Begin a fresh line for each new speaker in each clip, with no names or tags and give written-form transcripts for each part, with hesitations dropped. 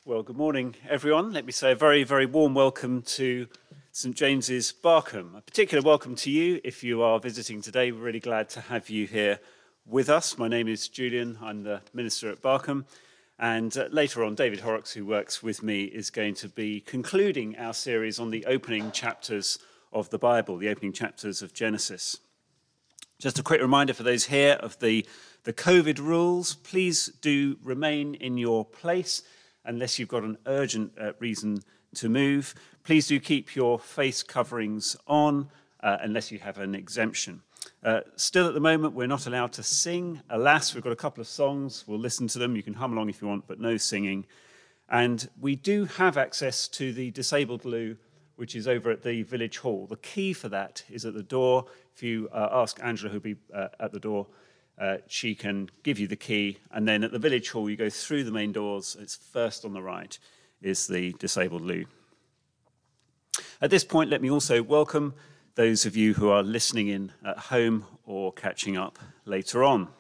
Well, good morning, everyone. Let me say a very, very warm welcome to St James's, Barkham. A particular welcome to you if you are visiting today. We're really glad to have you here with us. My name is Julian. I'm the minister at Barkham. And later on, David Horrocks, who works with me, is going to be concluding our series on the opening chapters of the Bible, the opening chapters of Genesis. Just a quick reminder for those here of the COVID rules. Please do remain in your place unless you've got an urgent reason to move. Please do keep your face coverings on unless you have an exemption. Still at the moment, we're not allowed to sing. Alas, we've got a couple of songs. We'll listen to them. You can hum along if you want, but no singing. And we do have access to the disabled loo, which is over at the village hall. The key for that is at the door. If you ask Angela, who'll be at the door, she can give you the key, and then at the village hall you go through the main doors. It's first on the right is the disabled loo. At this point, let me also welcome those of you who are listening in at home or catching up later on.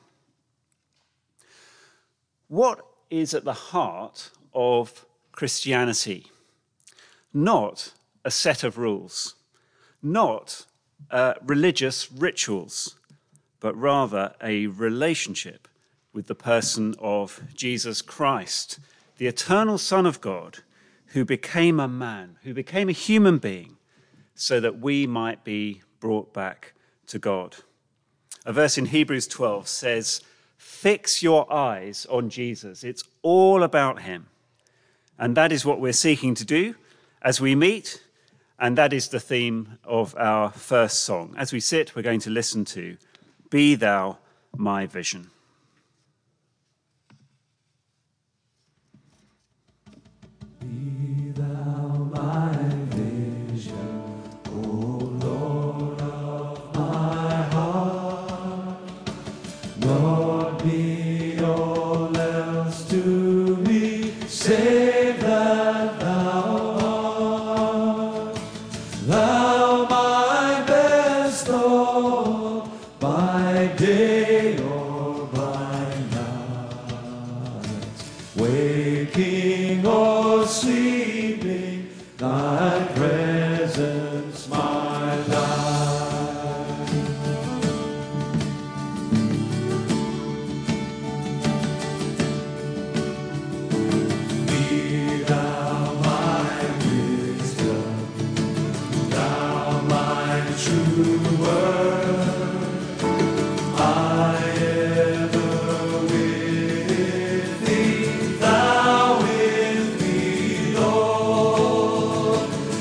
What is at the heart of Christianity? Not a set of rules, not religious rituals, but rather a relationship with the person of Jesus Christ, the eternal Son of God, who became a man, who became a human being, so that we might be brought back to God. A verse in Hebrews 12 says, "Fix your eyes on Jesus." It's all about him. And that is what we're seeking to do as we meet, and that is the theme of our first song. As we sit, we're going to listen to "Be Thou My Vision."
Be thou my vision, O Lord of my heart. Lord, be all else to me, save that thou art. Thou my best Lord, by day or by night, waking or sleeping, thy presence my life. Be thou my wisdom, thou my true word. I ever with thee, thou with me, Lord.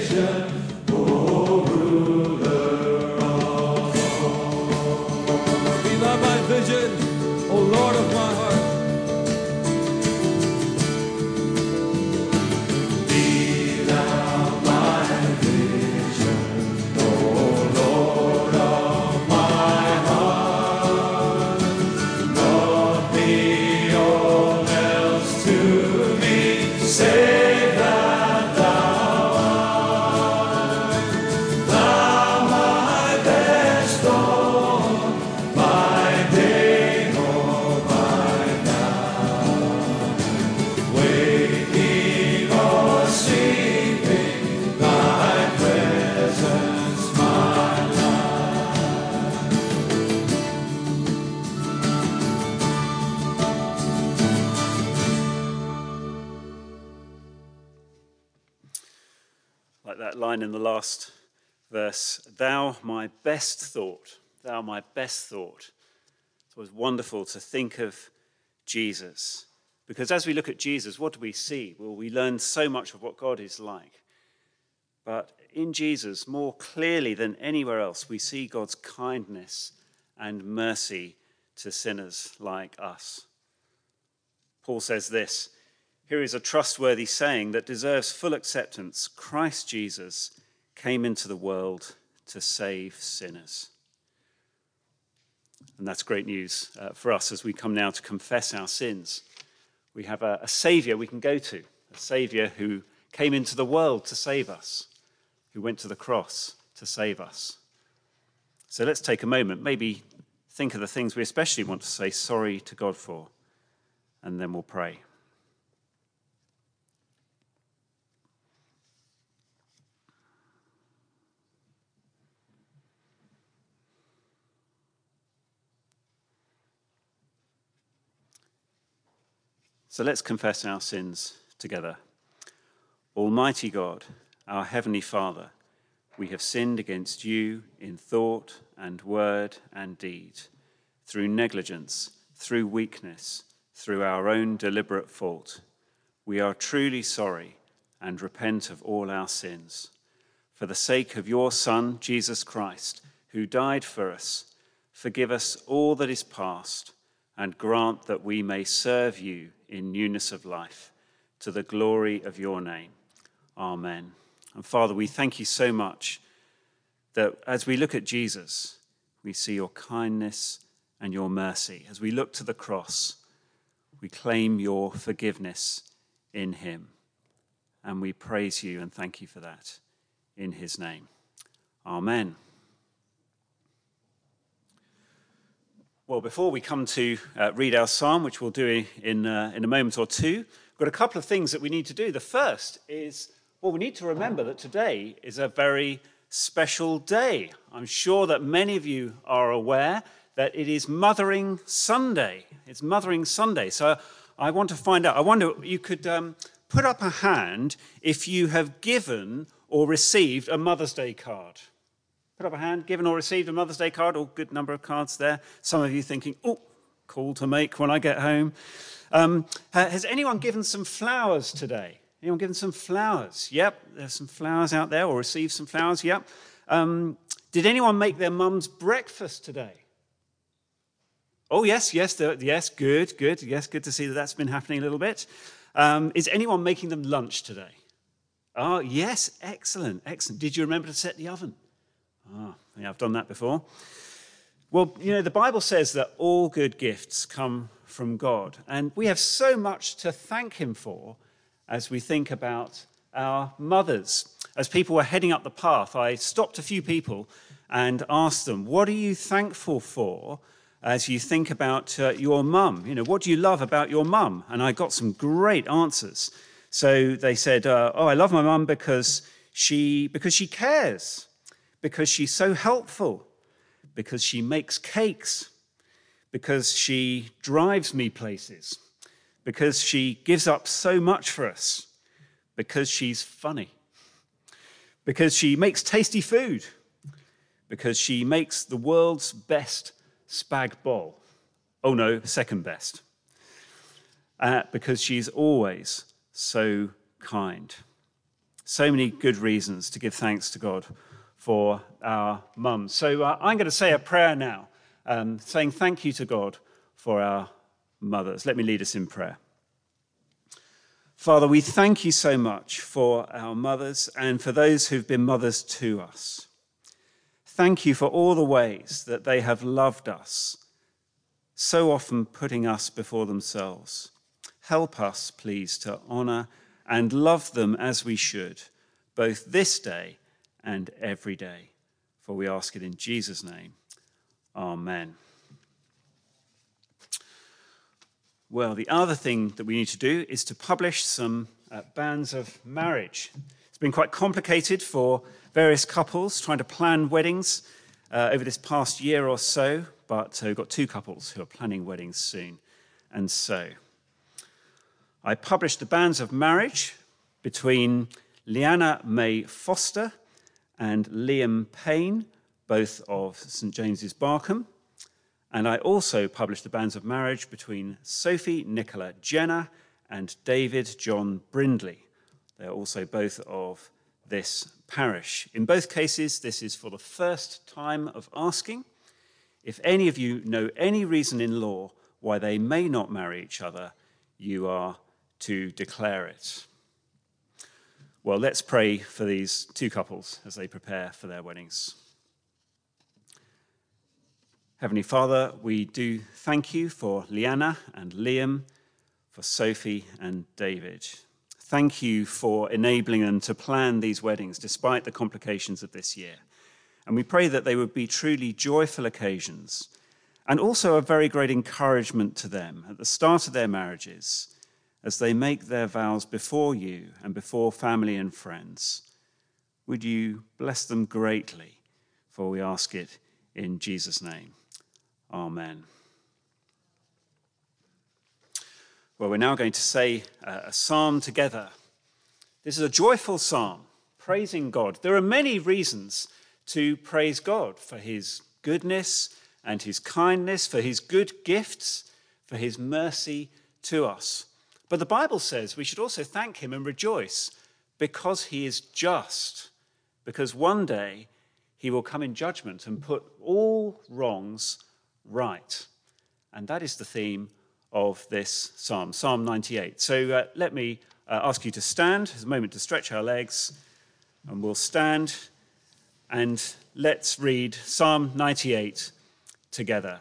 Be thou my vision, O Lord of my heart. Be thou my vision, O Lord of my heart. Not be all else to me, save that thou art. Thou my best Lord, my day or my night. Waking or sleeping, thy presence my life.
Like that line in the last verse, thou my best thought, thou my best thought. It was wonderful to think of Jesus, because as we look at Jesus, what do we see? Well, we learn so much of what God is like. But in Jesus, more clearly than anywhere else, we see God's kindness and mercy to sinners like us. Paul says this, here is a trustworthy saying that deserves full acceptance. Christ Jesus came into the world to save sinners. And that's great news for us as we come now to confess our sins. We have a Saviour we can go to, a Saviour who came into the world to save us, who went to the cross to save us. So let's take a moment, maybe think of the things we especially want to say sorry to God for, and then we'll pray. So let's confess our sins together. Almighty God, our Heavenly Father, we have sinned against you in thought and word and deed, through negligence, through weakness, through our own deliberate fault. We are truly sorry and repent of all our sins. For the sake of your Son, Jesus Christ, who died for us, forgive us all that is past and grant that we may serve you in newness of life, to the glory of your name. Amen. And Father, we thank you so much that as we look at Jesus, we see your kindness and your mercy. As we look to the cross, we claim your forgiveness in him. And we praise you and thank you for that in his name. Amen. Well, before we come to read our psalm, which we'll do in a moment or two, we've got a couple of things that we need to do. The first is, well, we need to remember that today is a very special day. I'm sure that many of you are aware that it is Mothering Sunday. It's Mothering Sunday. So I want to find out, I wonder, you could put up a hand if you have given or received a Mother's Day card. Put up a hand, given or received a Mother's Day card, or good number of cards there. Some of you thinking, oh, call to make when I get home. Has anyone given some flowers today? Anyone given some flowers? Yep, there's some flowers out there, or received some flowers, yep. Did anyone make their mum's breakfast today? Oh, yes, good. Yes, good to see that that's been happening a little bit. Is anyone making them lunch today? Oh, yes, excellent. Did you remember to set the oven? Yeah, I've done that before. Well, you know, the Bible says that all good gifts come from God, and we have so much to thank him for as we think about our mothers. As people were heading up the path, I stopped a few people and asked them, what are you thankful for as you think about your mum? You know, what do you love about your mum? And I got some great answers. So they said, I love my mum because she cares. Because she's so helpful, because she makes cakes, because she drives me places, because she gives up so much for us, because she's funny, because she makes tasty food, because she makes the world's best spag bol. Oh no, second best. Because she's always so kind. So many good reasons to give thanks to God for our mums. So I'm going to say a prayer now, saying thank you to God for our mothers. Let me lead us in prayer. Father, we thank you so much for our mothers and for those who've been mothers to us. Thank you for all the ways that they have loved us, so often putting us before themselves. Help us, please, to honour and love them as we should, both this day and every day. For we ask it in Jesus' name. Amen. Well, the other thing that we need to do is to publish some banns of marriage. It's been quite complicated for various couples trying to plan weddings over this past year or so, but we've got two couples who are planning weddings soon. And so I published the banns of marriage between Leanna May Foster and Liam Payne, both of St. James's Barkham. And I also published the banns of marriage between Sophie Nicola Jenner and David John Brindley. They are also both of this parish. In both cases, this is for the first time of asking. If any of you know any reason in law why they may not marry each other, you are to declare it. Well, let's pray for these two couples as they prepare for their weddings. Heavenly Father, we do thank you for Leanna and Liam, for Sophie and David. Thank you for enabling them to plan these weddings despite the complications of this year. And we pray that they would be truly joyful occasions and also a very great encouragement to them at the start of their marriages as they make their vows before you and before family and friends. Would you bless them greatly, for we ask it in Jesus' name. Amen. Well, we're now going to say a psalm together. This is a joyful psalm, praising God. There are many reasons to praise God for his goodness and his kindness, for his good gifts, for his mercy to us. But the Bible says we should also thank him and rejoice because he is just, because one day he will come in judgment and put all wrongs right. And that is the theme of this psalm, Psalm 98. So let me ask you to stand. There's a moment to stretch our legs, and we'll stand and let's read Psalm 98 together.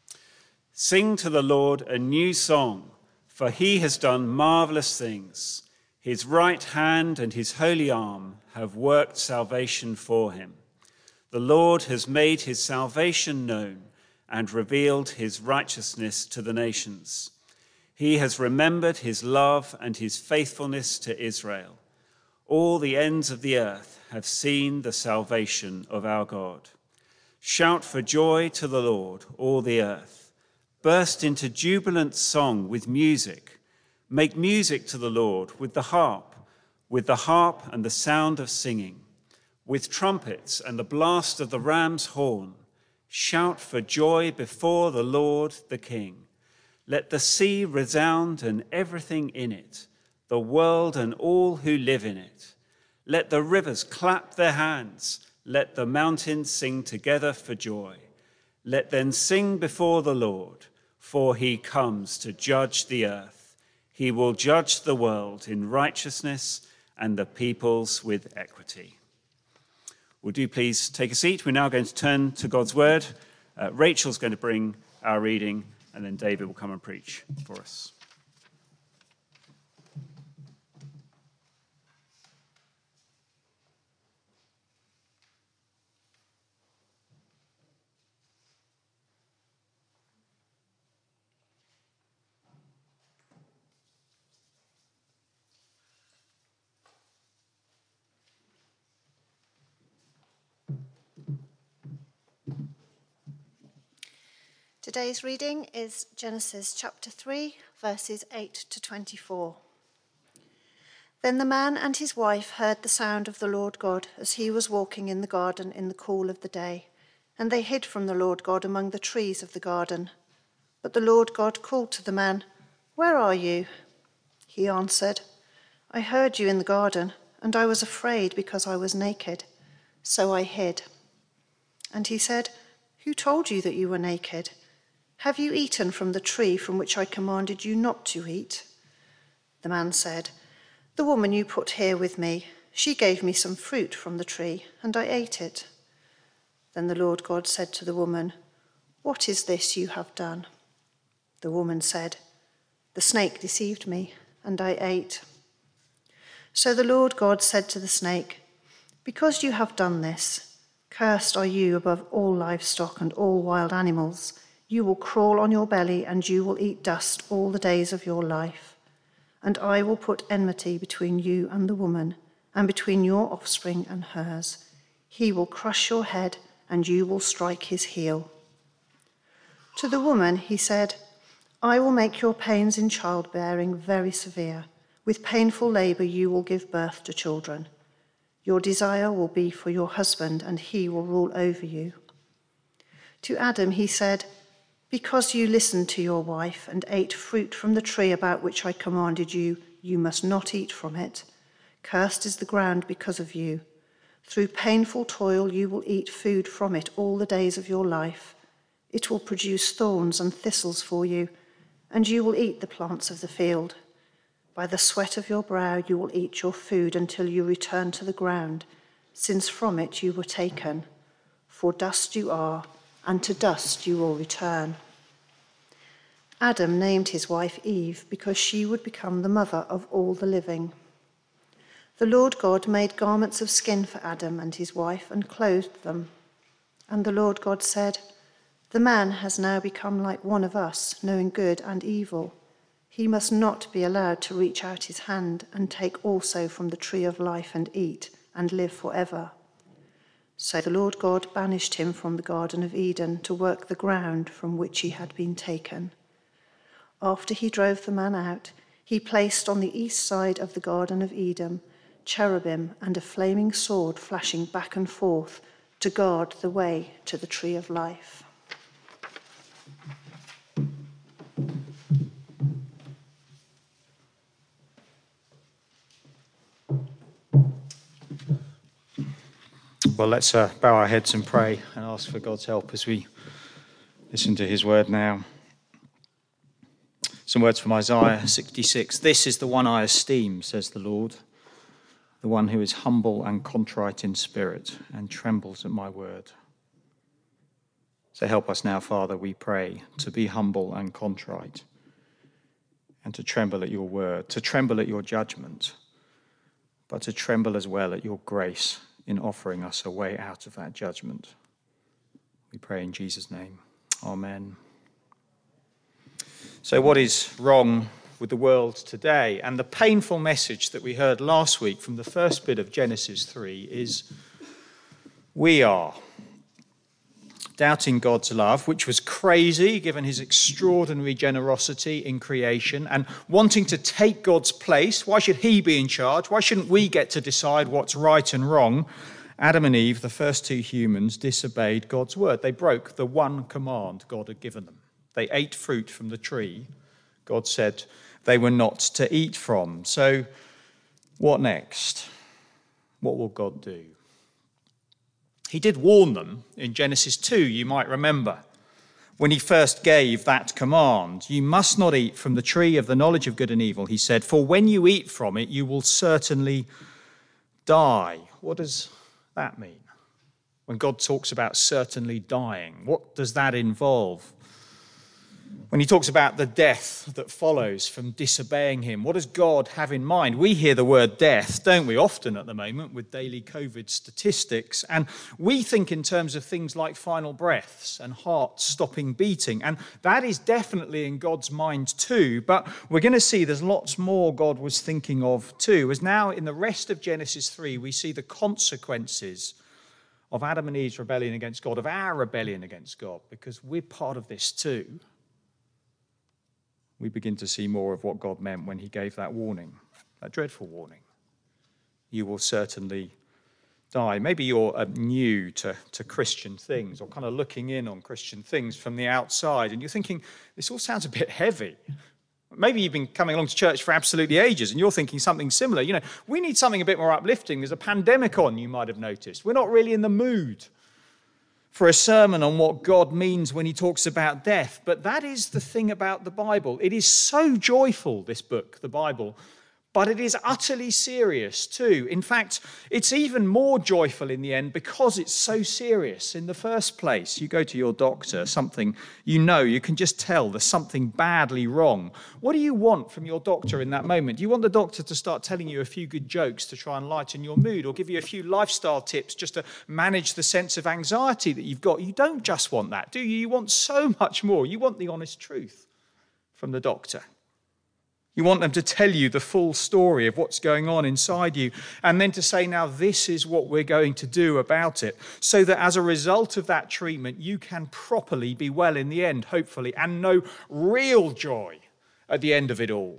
Sing to the Lord a new song, for he has done marvelous things. His right hand and his holy arm have worked salvation for him. The Lord has made his salvation known and revealed his righteousness to the nations. He has remembered his love and his faithfulness to Israel. All the ends of the earth have seen the salvation of our God. Shout for joy to the Lord, all the earth. Burst into jubilant song with music. Make music to the Lord with the harp and the sound of singing, with trumpets and the blast of the ram's horn. Shout for joy before the Lord the King. Let the sea resound and everything in it, the world and all who live in it. Let the rivers clap their hands. Let the mountains sing together for joy. Let them sing before the Lord, for he comes to judge the earth. He will judge the world in righteousness and the peoples with equity. Would you please take a seat? We're now going to turn to God's word. Rachel's going to bring our reading, and then David will come and preach for us.
Today's reading is Genesis chapter 3, verses 8 to 24. Then the man and his wife heard the sound of the Lord God as he was walking in the garden in the cool of the day, and they hid from the Lord God among the trees of the garden. But the Lord God called to the man, "Where are you?" He answered, "I heard you in the garden, and I was afraid because I was naked, so I hid." And he said, "Who told you that you were naked? Have you eaten from the tree from which I commanded you not to eat?" The man said, "The woman you put here with me, she gave me some fruit from the tree, and I ate it." Then the Lord God said to the woman, "What is this you have done?" The woman said, "The snake deceived me, and I ate." So the Lord God said to the snake, "Because you have done this, cursed are you above all livestock and all wild animals. You will crawl on your belly, and you will eat dust all the days of your life. And I will put enmity between you and the woman, and between your offspring and hers. He will crush your head, and you will strike his heel." To the woman he said, "I will make your pains in childbearing very severe. With painful labor you will give birth to children. Your desire will be for your husband, and he will rule over you." To Adam he said, "Because you listened to your wife and ate fruit from the tree about which I commanded you, you must not eat from it. Cursed is the ground because of you. Through painful toil you will eat food from it all the days of your life. It will produce thorns and thistles for you, and you will eat the plants of the field. By the sweat of your brow you will eat your food until you return to the ground, since from it you were taken. For dust you are, and to dust you will return." Adam named his wife Eve because she would become the mother of all the living. The Lord God made garments of skin for Adam and his wife and clothed them. And the Lord God said, "The man has now become like one of us, knowing good and evil. He must not be allowed to reach out his hand and take also from the tree of life and eat and live forever." So the Lord God banished him from the Garden of Eden to work the ground from which he had been taken. After he drove the man out, he placed on the east side of the Garden of Eden cherubim and a flaming sword flashing back and forth to guard the way to the tree of life.
Well, let's bow our heads and pray and ask for God's help as we listen to his word now. Some words from Isaiah 66. "This is the one I esteem, says the Lord, the one who is humble and contrite in spirit and trembles at my word." So help us now, Father, we pray, to be humble and contrite and to tremble at your word, to tremble at your judgment, but to tremble as well at your grace in offering us a way out of that judgment. We pray in Jesus' name. Amen. So what is wrong with the world today? And the painful message that we heard last week from the first bit of Genesis 3 is we are doubting God's love, which was crazy given his extraordinary generosity in creation, and wanting to take God's place. Why should he be in charge? Why shouldn't we get to decide what's right and wrong? Adam and Eve, the first two humans, disobeyed God's word. They broke the one command God had given them. They ate fruit from the tree God said they were not to eat from. So what next? What will God do? He did warn them in Genesis 2, you might remember, when he first gave that command. You must not eat from the tree of the knowledge of good and evil, he said, for when you eat from it, you will certainly die. What does that mean? When God talks about certainly dying, what does that involve? When he talks about the death that follows from disobeying him, what does God have in mind? We hear the word death, don't we, often at the moment with daily COVID statistics, and we think in terms of things like final breaths and heart stopping beating, and that is definitely in God's mind too, but we're going to see there's lots more God was thinking of too, as now in the rest of Genesis 3 we see the consequences of Adam and Eve's rebellion against God, of our rebellion against God, because we're part of this too. We begin to see more of what God meant when he gave that warning, that dreadful warning. You will certainly die. Maybe you're new to Christian things, or kind of looking in on Christian things from the outside, and you're thinking, this all sounds a bit heavy. Maybe you've been coming along to church for absolutely ages and you're thinking something similar. We need something a bit more uplifting. There's a pandemic on, you might have noticed. We're not really in the mood for a sermon on what God means when he talks about death. But that is the thing about the Bible. It is so joyful, this book, the Bible, but it is utterly serious too. In fact, it's even more joyful in the end because it's so serious in the first place. You go to your doctor, something you can just tell there's something badly wrong. What do you want from your doctor in that moment? Do you want the doctor to start telling you a few good jokes to try and lighten your mood or give you a few lifestyle tips just to manage the sense of anxiety that you've got? You don't just want that, do you? You want so much more. You want the honest truth from the doctor. You want them to tell you the full story of what's going on inside you and then to say, now this is what we're going to do about it, so that as a result of that treatment, you can properly be well in the end, hopefully, and know real joy at the end of it all.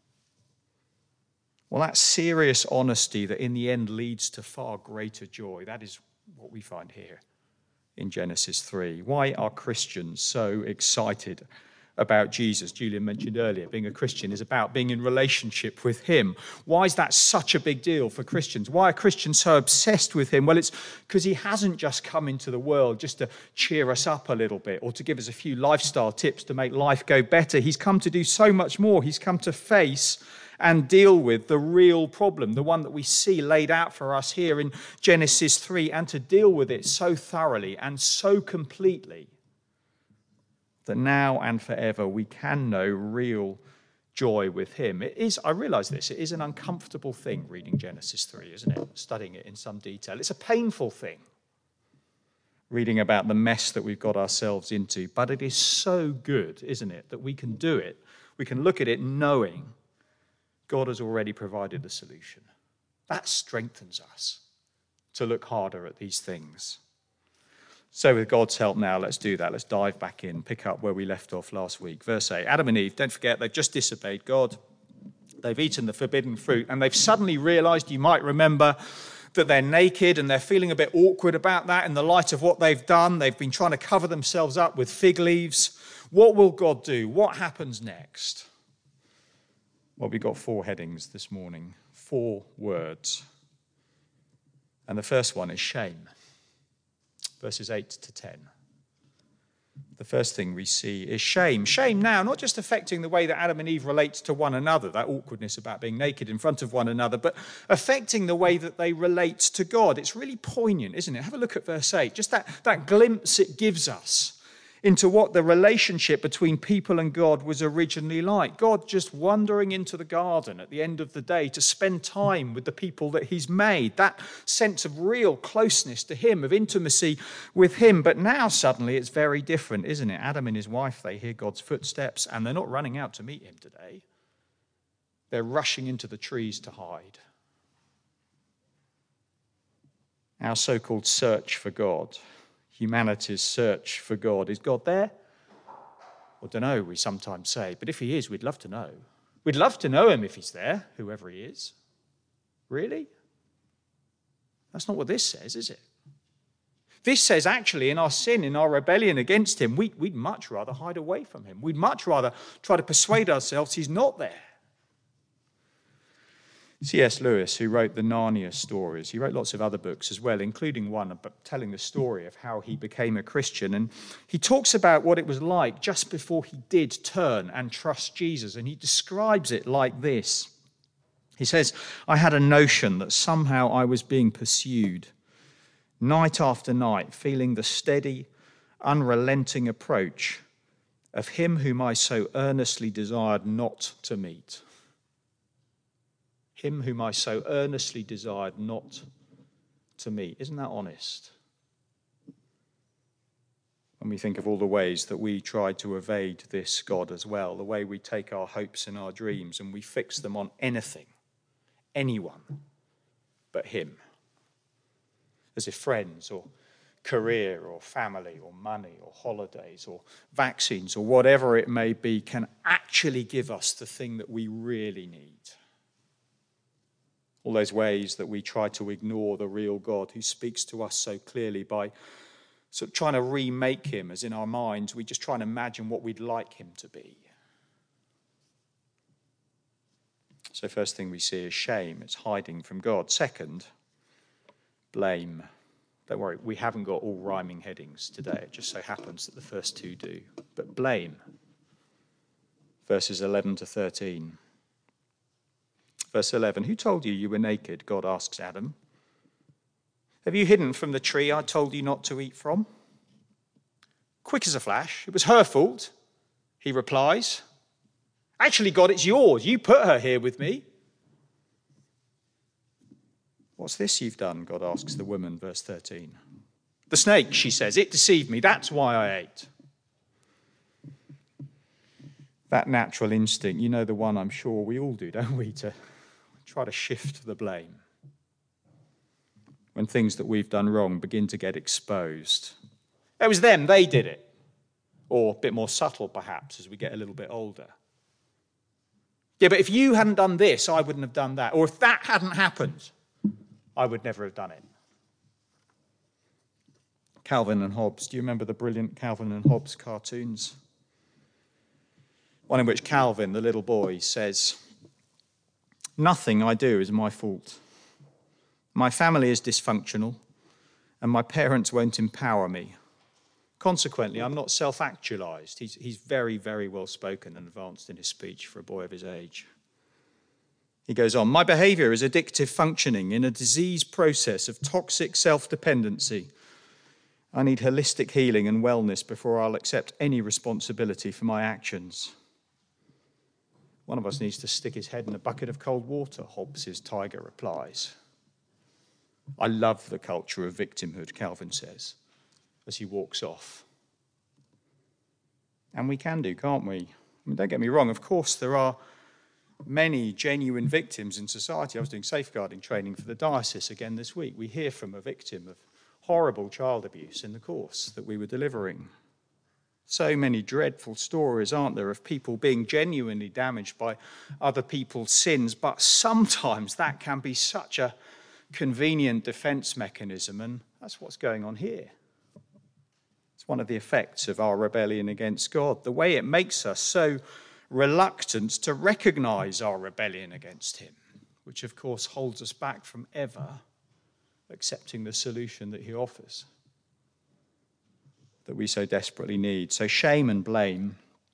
Well, that serious honesty that in the end leads to far greater joy, that is what we find here in Genesis 3. Why are Christians so excited about Jesus? Julian mentioned earlier, being a Christian is about being in relationship with him. Why is that such a big deal for Christians? Why are Christians so obsessed with him? Well, it's because he hasn't just come into the world just to cheer us up a little bit or to give us a few lifestyle tips to make life go better. He's come to do so much more. He's come to face and deal with the real problem, the one that we see laid out for us here in Genesis 3, and to deal with it so thoroughly and so completely that now and forever we can know real joy with him. It is, I realize this, it is an uncomfortable thing reading Genesis 3, isn't it? Studying it in some detail. It's a painful thing, reading about the mess that we've got ourselves into. But it is so good, isn't it, that we can do it. We can look at it knowing God has already provided the solution. That strengthens us to look harder at these things. So with God's help now, let's do that. Let's dive back in, pick up where we left off last week. Verse 8, Adam and Eve, don't forget, they've just disobeyed God. They've eaten the forbidden fruit, and they've suddenly realized, you might remember, that they're naked, and they're feeling a bit awkward about that in the light of what they've done. They've been trying to cover themselves up with fig leaves. What will God do? What happens next? Well, we've got 4 headings this morning, 4 words. And the first one is shame. Verses 8 to 10. The first thing we see is shame. Shame now, not just affecting the way that Adam and Eve relate to one another, that awkwardness about being naked in front of one another, but affecting the way that they relate to God. It's really poignant, isn't it? Have a look at verse 8. Just that glimpse it gives us into what the relationship between people and God was originally like. God just wandering into the garden at the end of the day to spend time with the people that he's made. That sense of real closeness to him, of intimacy with him. But now suddenly it's very different, isn't it? Adam and his wife, they hear God's footsteps and they're not running out to meet him today. They're rushing into the trees to hide. Our so-called search for God, humanity's search for God. Is God there? Well, don't know, we sometimes say. But if he is, we'd love to know. We'd love to know him if he's there, whoever he is. Really? That's not what this says, is it? This says actually in our sin, in our rebellion against him, we'd much rather hide away from him. We'd much rather try to persuade ourselves he's not there. C.S. Lewis, who wrote the Narnia stories, he wrote lots of other books as well, including one about telling the story of how he became a Christian. And he talks about what it was like just before he did turn and trust Jesus. And he describes it like this. He says, I had a notion that somehow I was being pursued night after night, feeling the steady, unrelenting approach of him whom I so earnestly desired not to meet. Him whom I so earnestly desired not to meet. Isn't that honest? When we think of all the ways that we try to evade this God as well, the way we take our hopes and our dreams and we fix them on anything, anyone but him. As if friends or career or family or money or holidays or vaccines or whatever it may be can actually give us the thing that we really need. All those ways that we try to ignore the real God who speaks to us so clearly by sort of trying to remake him, as in our minds we just try and imagine what we'd like him to be. So first thing we see is shame. It's hiding from God. Second, blame. Don't worry, we haven't got all rhyming headings today. It just so happens that the first two do. But blame. Verses 11 to 13. Verse 11, who told you you were naked? God asks Adam. Have you hidden from the tree I told you not to eat from? Quick as a flash, it was her fault, he replies. Actually, God, it's yours. You put her here with me. What's this you've done? God asks the woman, verse 13. The snake, she says, it deceived me. That's why I ate. That natural instinct, you know the one I'm sure we all do, don't we? To try to shift the blame. When things that we've done wrong begin to get exposed. It was them, they did it. Or a bit more subtle, perhaps, as we get a little bit older. Yeah, but if you hadn't done this, I wouldn't have done that. Or if that hadn't happened, I would never have done it. Calvin and Hobbes. Do you remember the brilliant Calvin and Hobbes cartoons? One in which Calvin, the little boy, says, nothing I do is my fault. My family is dysfunctional, and my parents won't empower me. Consequently, I'm not self-actualized. He's very, very well spoken and advanced in his speech for a boy of his age. He goes on, my behavior is addictive functioning in a disease process of toxic self-dependency. I need holistic healing and wellness before I'll accept any responsibility for my actions. One of us needs to stick his head in a bucket of cold water, Hobbes' tiger replies. I love the culture of victimhood, Calvin says, as he walks off. And we can do, can't we? I mean, don't get me wrong, of course there are many genuine victims in society. I was doing safeguarding training for the diocese again this week. We hear from a victim of horrible child abuse in the course that we were delivering. So many dreadful stories, aren't there, of people being genuinely damaged by other people's sins, but sometimes that can be such a convenient defense mechanism, and that's what's going on here. It's one of the effects of our rebellion against God, the way it makes us so reluctant to recognize our rebellion against him, which of course holds us back from ever accepting the solution that he offers, that we so desperately need. So shame and blame.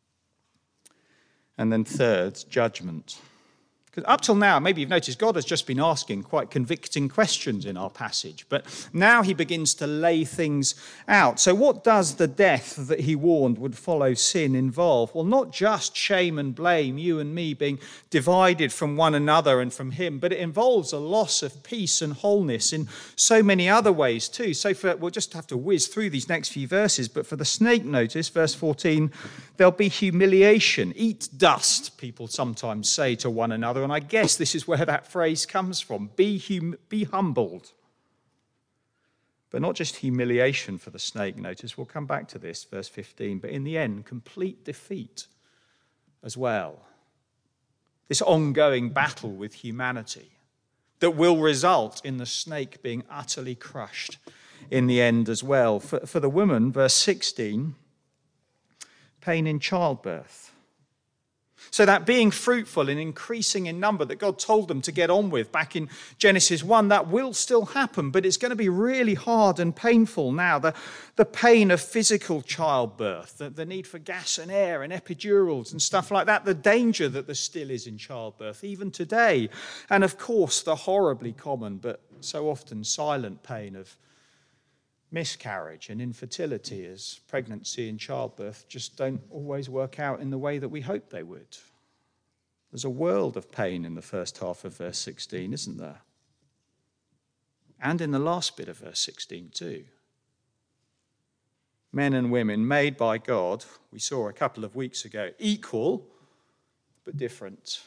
And then third, judgment. Because up till now, maybe you've noticed, God has just been asking quite convicting questions in our passage, but now he begins to lay things out. So what does the death that he warned would follow sin involve? Well, not just shame and blame, you and me being divided from one another and from him, but it involves a loss of peace and wholeness in so many other ways too. So we'll just have to whiz through these next few verses, but for the snake, notice, verse 14, there'll be humiliation. Eat dust, people sometimes say to one another. And I guess this is where that phrase comes from. Be humbled. But not just humiliation for the snake, notice. We'll come back to this, verse 15. But in the end, complete defeat as well. This ongoing battle with humanity that will result in the snake being utterly crushed in the end as well. For the woman, verse 16, pain in childbirth. So that being fruitful and increasing in number that God told them to get on with back in Genesis 1, that will still happen, but it's going to be really hard and painful now. The pain of physical childbirth, the need for gas and air and epidurals and stuff like that, the danger that there still is in childbirth, even today. And of course, the horribly common but so often silent pain of miscarriage and infertility, as pregnancy and childbirth just don't always work out in the way that we hope they would. There's a world of pain in the first half of verse 16, isn't there? And in the last bit of verse 16 too. Men and women made by God, we saw a couple of weeks ago, equal but different.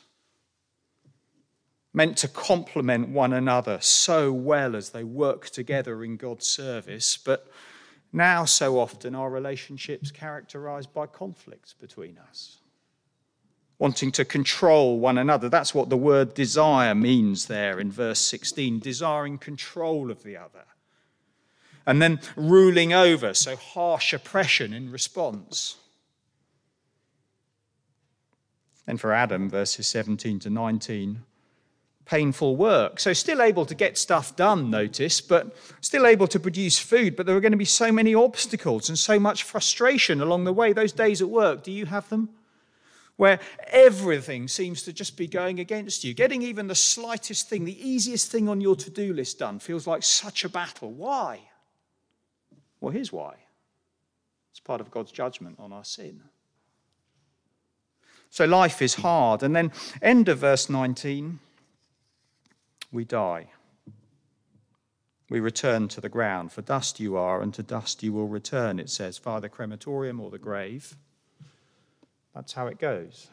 Meant to complement one another so well as they work together in God's service, but now so often our relationships characterized by conflicts between us. Wanting to control one another. That's what the word desire means there in verse 16, desiring control of the other. And then ruling over, so harsh oppression in response. And for Adam, verses 17 to 19, painful work. So still able to get stuff done, notice, but still able to produce food. But there are going to be so many obstacles and so much frustration along the way. Those days at work, do you have them? Where everything seems to just be going against you. Getting even the slightest thing, the easiest thing on your to-do list done feels like such a battle. Why? Well, here's why. It's part of God's judgment on our sin. So life is hard. And then end of verse 19, we die. We return to the ground. For dust you are, and to dust you will return, it says, via the crematorium or the grave. That's how it goes.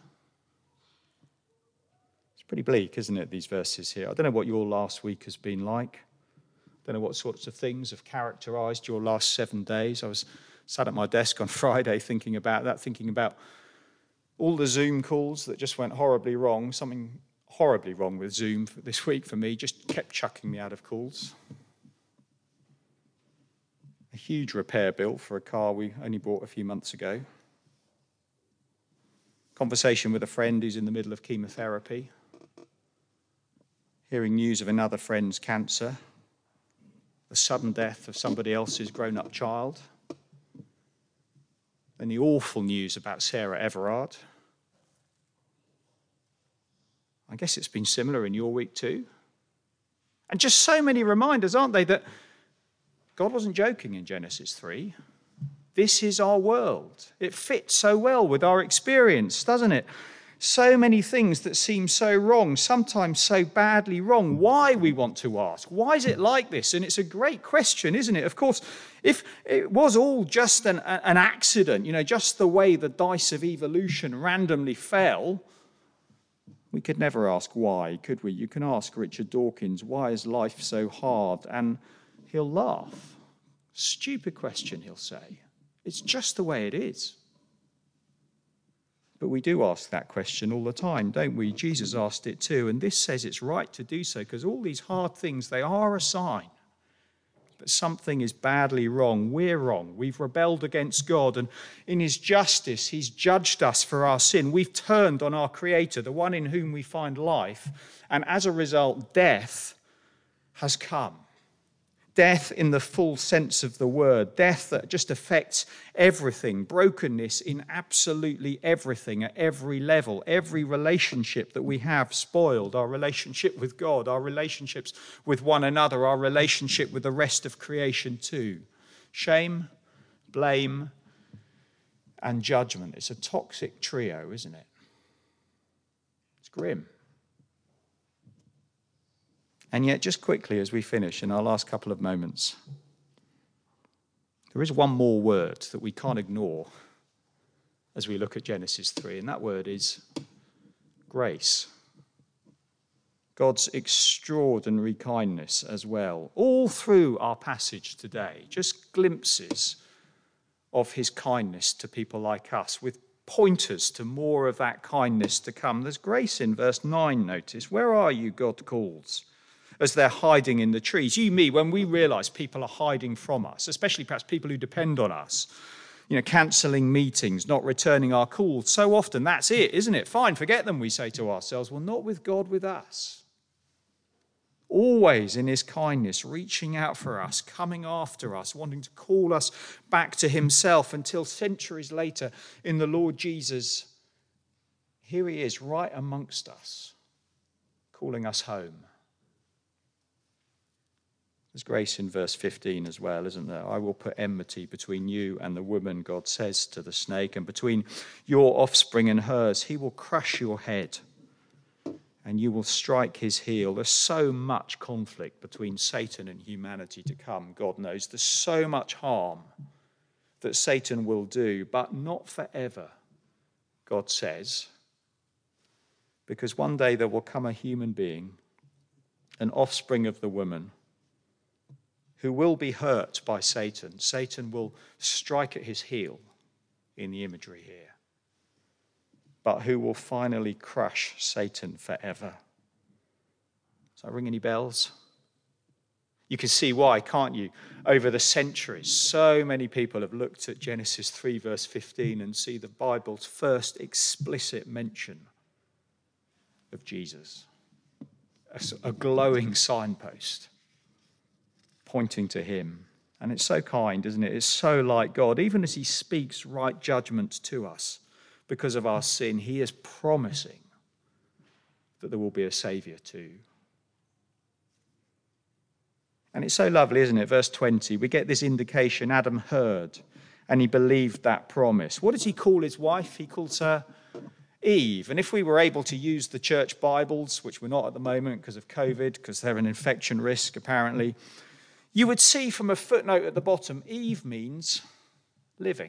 It's pretty bleak, isn't it, these verses here? I don't know what your last week has been like. I don't know what sorts of things have characterised your last 7 days. I was sat at my desk on Friday thinking about all the Zoom calls that just went horribly wrong. Something horribly wrong with Zoom this week for me, just kept chucking me out of calls. A huge repair bill for a car we only bought a few months ago. Conversation with a friend who's in the middle of chemotherapy. Hearing news of another friend's cancer. The sudden death of somebody else's grown-up child. And the awful news about Sarah Everard. I guess it's been similar in your week too. And just so many reminders, aren't they, that God wasn't joking in Genesis 3. This is our world. It fits so well with our experience, doesn't it? So many things that seem so wrong, sometimes so badly wrong. Why, we want to ask? Why is it like this? And it's a great question, isn't it? Of course, if it was all just an accident, just the way the dice of evolution randomly fell, we could never ask why, could we? You can ask Richard Dawkins, why is life so hard? And he'll laugh. Stupid question, he'll say. It's just the way it is. But we do ask that question all the time, don't we? Jesus asked it too, and this says it's right to do so, because all these hard things, they are a sign that something is badly wrong. We're wrong. We've rebelled against God, and in his justice, he's judged us for our sin. We've turned on our Creator, the one in whom we find life, and as a result, death has come. Death in the full sense of the word. Death that just affects everything. Brokenness in absolutely everything at every level. Every relationship that we have spoiled. Our relationship with God. Our relationships with one another. Our relationship with the rest of creation too. Shame, blame, and judgment. It's a toxic trio, isn't it? It's grim. And yet, just quickly as we finish in our last couple of moments, there is one more word that we can't ignore as we look at Genesis 3, and that word is grace. God's extraordinary kindness as well. All through our passage today, just glimpses of his kindness to people like us, with pointers to more of that kindness to come. There's grace in verse 9, notice. Where are you, God calls, as they're hiding in the trees? You, me, when we realise people are hiding from us, especially perhaps people who depend on us, cancelling meetings, not returning our calls. So often that's it, isn't it? Fine, forget them, we say to ourselves. Well, not with God, with us. Always in his kindness, reaching out for us, coming after us, wanting to call us back to himself, until centuries later in the Lord Jesus, here he is right amongst us, calling us home. There's grace in verse 15 as well, isn't there? I will put enmity between you and the woman, God says to the snake, and between your offspring and hers. He will crush your head and you will strike his heel. There's so much conflict between Satan and humanity to come, God knows. There's so much harm that Satan will do, but not forever, God says, because one day there will come a human being, an offspring of the woman, who will be hurt by Satan. Satan will strike at his heel in the imagery here, but who will finally crush Satan forever. Does that ring any bells? You can see why, can't you? Over the centuries, so many people have looked at Genesis 3 verse 15 and see the Bible's first explicit mention of Jesus. a glowing signpost pointing to him. And it's so kind, isn't it? It's so like God. Even as he speaks right judgment to us because of our sin, he is promising that there will be a Saviour too. And it's so lovely, isn't it? Verse 20, we get this indication. Adam heard and he believed that promise. What does he call his wife? He calls her Eve. And if we were able to use the church Bibles, which we're not at the moment because of COVID, because they're an infection risk apparently, you would see from a footnote at the bottom, Eve means living.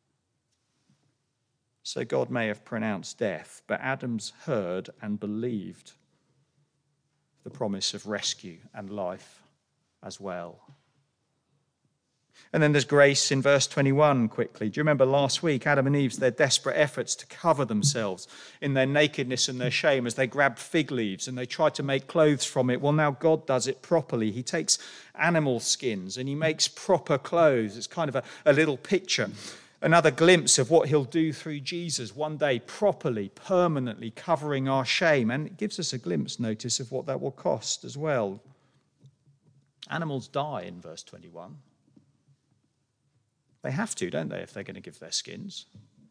So God may have pronounced death, but Adam's heard and believed the promise of rescue and life as well. And then there's grace in verse 21 quickly. Do you remember last week, Adam and Eve's, their desperate efforts to cover themselves in their nakedness and their shame as they grabbed fig leaves and they tried to make clothes from it? Well, now God does it properly. He takes animal skins and he makes proper clothes. It's kind of a little picture, another glimpse of what he'll do through Jesus one day, properly, permanently covering our shame. And it gives us a glimpse, notice, of what that will cost as well. Animals die in verse 21. They have to, don't they, if they're going to give their skins?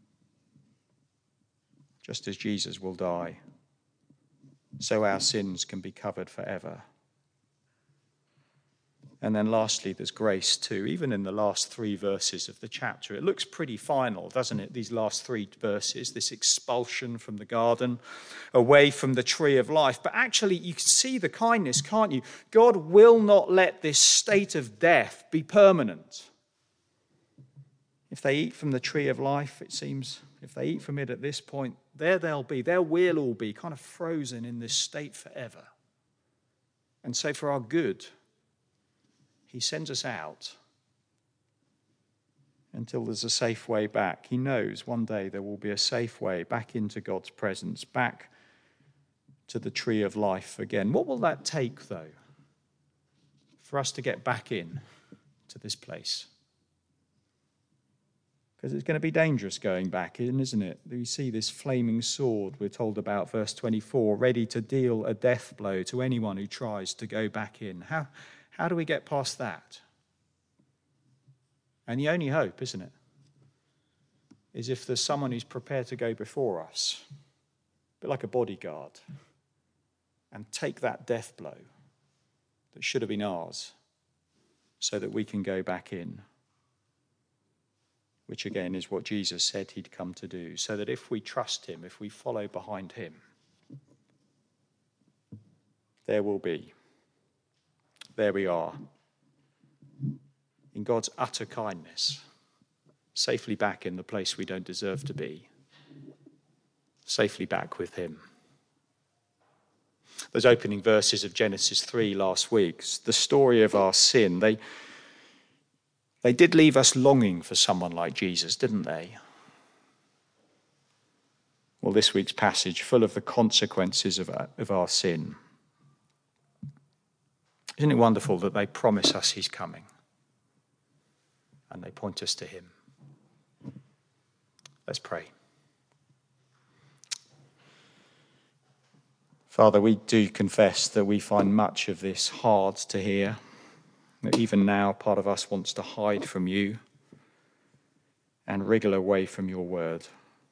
Just as Jesus will die, so our sins can be covered forever. And then lastly, there's grace too. Even in the last 3 verses of the chapter, it looks pretty final, doesn't it? These last 3 verses, this expulsion from the garden, away from the tree of life. But actually, you can see the kindness, can't you? God will not let this state of death be permanent. If they eat from the tree of life, it seems, if they eat from it at this point, there we'll all be kind of frozen in this state forever. And so for our good, he sends us out until there's a safe way back. He knows one day there will be a safe way back into God's presence, back to the tree of life again. What will that take, though, for us to get back in to this place? Because it's going to be dangerous going back in, isn't it? We see this flaming sword, we're told about, verse 24, ready to deal a death blow to anyone who tries to go back in. How do we get past that? And the only hope, isn't it, is if there's someone who's prepared to go before us, a bit like a bodyguard, and take that death blow that should have been ours so that we can go back in. Which again is what Jesus said he'd come to do, so that if we trust him, if we follow behind him, there we are, in God's utter kindness, safely back in the place we don't deserve to be, safely back with him. Those opening verses of Genesis 3 last week, the story of our sin, they did leave us longing for someone like Jesus, didn't they? Well, this week's passage, full of the consequences of our sin. Isn't it wonderful that they promise us he's coming and they point us to him? Let's pray. Father, we do confess that we find much of this hard to hear. That even now, part of us wants to hide from you and wriggle away from your word.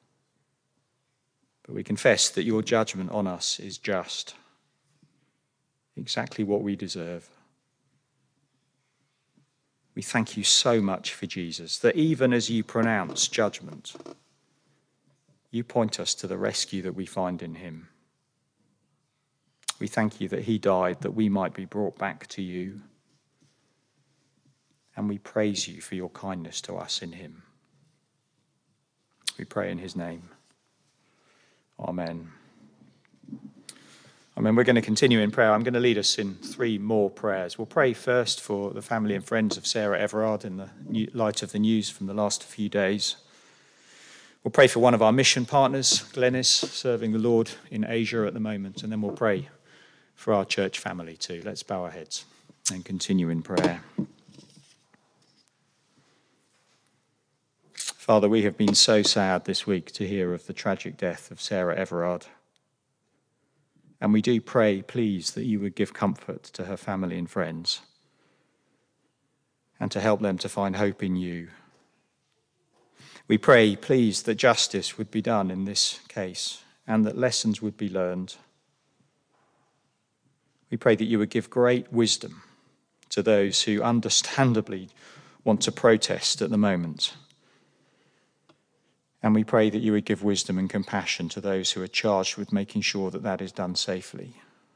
But we confess that your judgment on us is just, exactly what we deserve. We thank you so much for Jesus, that even as you pronounce judgment, you point us to the rescue that we find in him. We thank you that he died, that we might be brought back to you. And we praise you for your kindness to us in him. We pray in his name. Amen. We're going to continue in prayer. I'm going to lead us in 3 more prayers. We'll pray first for the family and friends of Sarah Everard in the light of the news from the last few days. We'll pray for one of our mission partners, Glenys, serving the Lord in Asia at the moment. And then we'll pray for our church family too. Let's bow our heads and continue in prayer. Father, we have been so sad this week to hear of the tragic death of Sarah Everard. And we do pray, please, that you would give comfort to her family and friends and to help them to find hope in you. We pray, please, that justice would be done in this case and that lessons would be learned. We pray that you would give great wisdom to those who understandably want to protest at the moment. And we pray that you would give wisdom and compassion to those who are charged with making sure that that is done safely.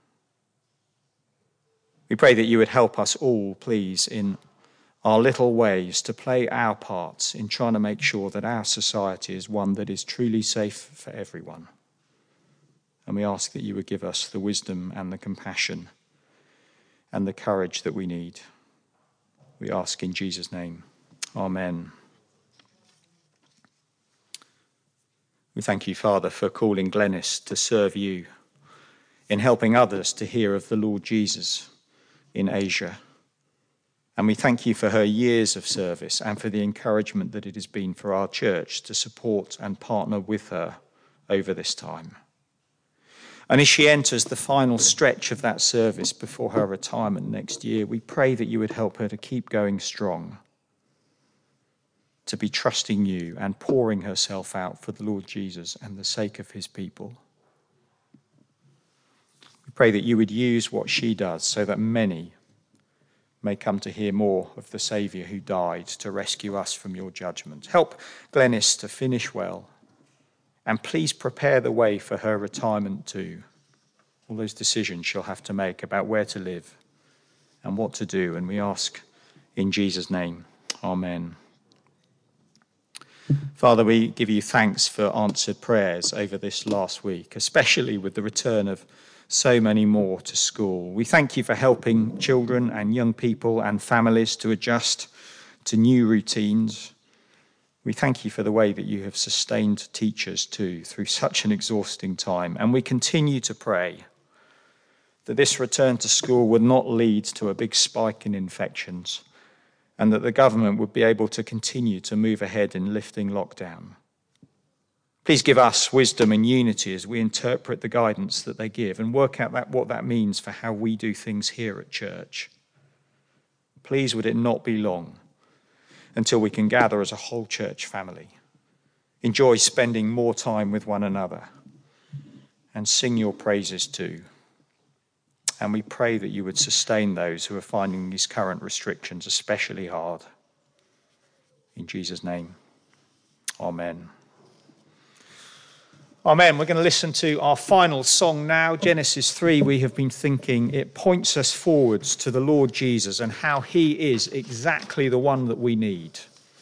We pray that you would help us all, please, in our little ways to play our parts in trying to make sure that our society is one that is truly safe for everyone. And we ask that you would give us the wisdom and the compassion and the courage that we need. We ask in Jesus' name. Amen. We thank you, Father, for calling Glenys to serve you in helping others to hear of the Lord Jesus in Asia. And we thank you for her years of service and for the encouragement that it has been for our church to support and partner with her over this time. And as she enters the final stretch of that service before her retirement next year, we pray that you would help her to keep going strong, to be trusting you and pouring herself out for the Lord Jesus and the sake of his people. We pray that you would use what she does so that many may come to hear more of the Saviour who died to rescue us from your judgment. Help Glenys to finish well, and please prepare the way for her retirement too. All those decisions she'll have to make about where to live and what to do, and we ask in Jesus' name. Amen. Father, we give you thanks for answered prayers over this last week, especially with the return of so many more to school. We thank you for helping children and young people and families to adjust to new routines. We thank you for the way that you have sustained teachers too through such an exhausting time. And we continue to pray that this return to school would not lead to a big spike in infections and that the government would be able to continue to move ahead in lifting lockdown. Please give us wisdom and unity as we interpret the guidance that they give and work out what that means for how we do things here at church. Please would it not be long until we can gather as a whole church family, enjoy spending more time with one another, and sing your praises too. And we pray that you would sustain those who are finding these current restrictions especially hard. In Jesus' name, amen. Amen. We're going to listen to our final song now, Genesis 3. We have been thinking it points us forwards to the Lord Jesus and how he is exactly the one that we need.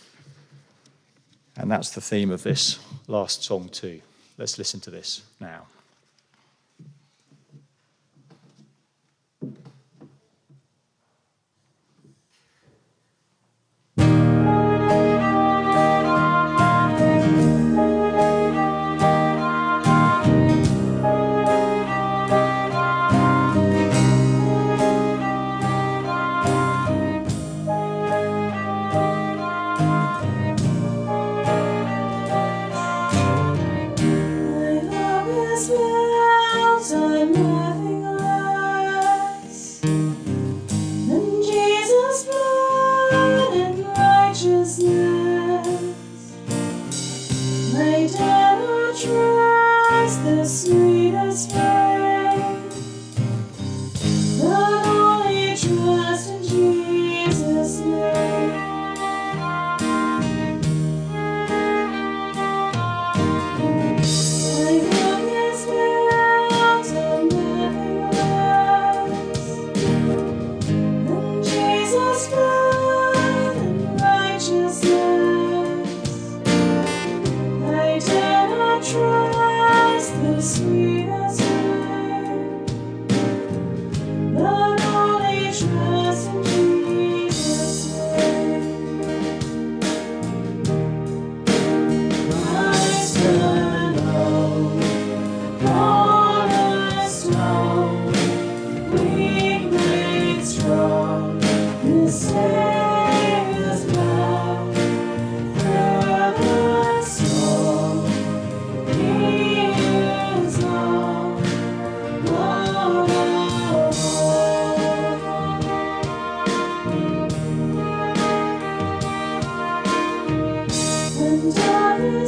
And that's the theme of this last song too. Let's listen to this now.
My love is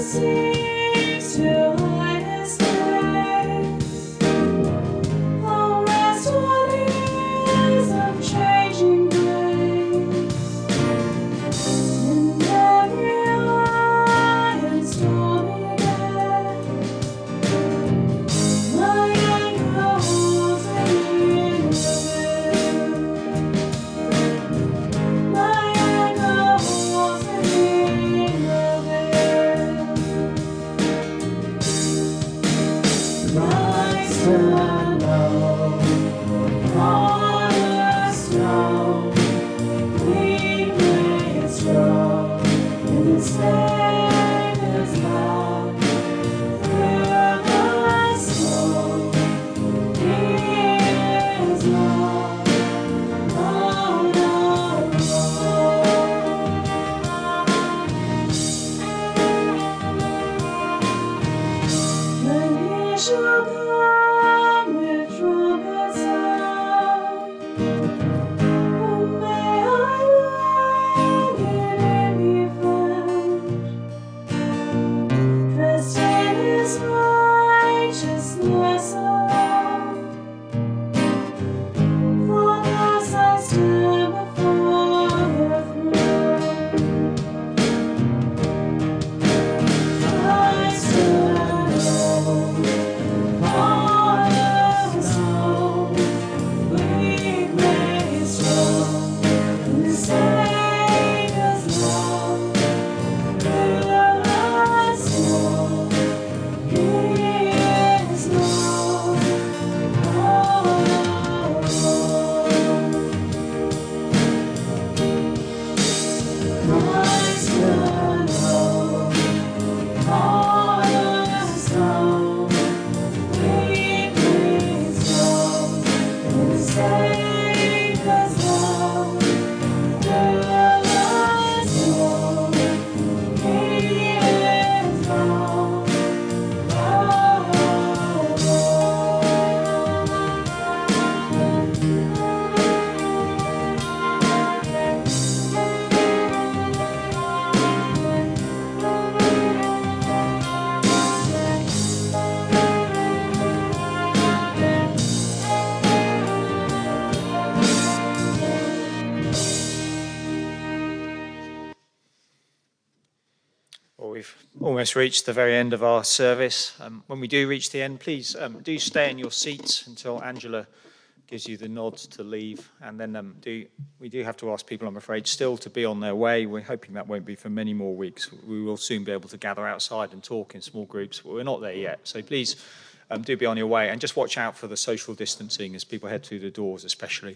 We've almost reached the very end of our service. When we do reach the end, please do stay in your seats until Angela gives you the nod to leave. And then we do have to ask people, I'm afraid, still to be on their way. We're hoping that won't be for many more weeks. We will soon be able to gather outside and talk in small groups, but we're not there yet. So please do be on your way. And just watch out for the social distancing as people head through the doors especially,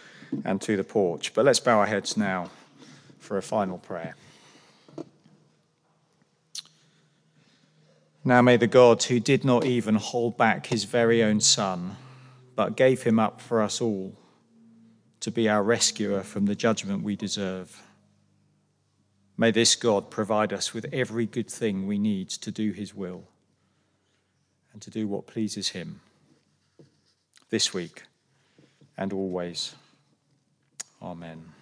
and to the porch. But let's bow our heads now for a final prayer. Now may the God who did not even hold back his very own Son, but gave him up for us all to be our rescuer from the judgment we deserve, may this God provide us with every good thing we need to do his will and to do what pleases him this week and always. Amen.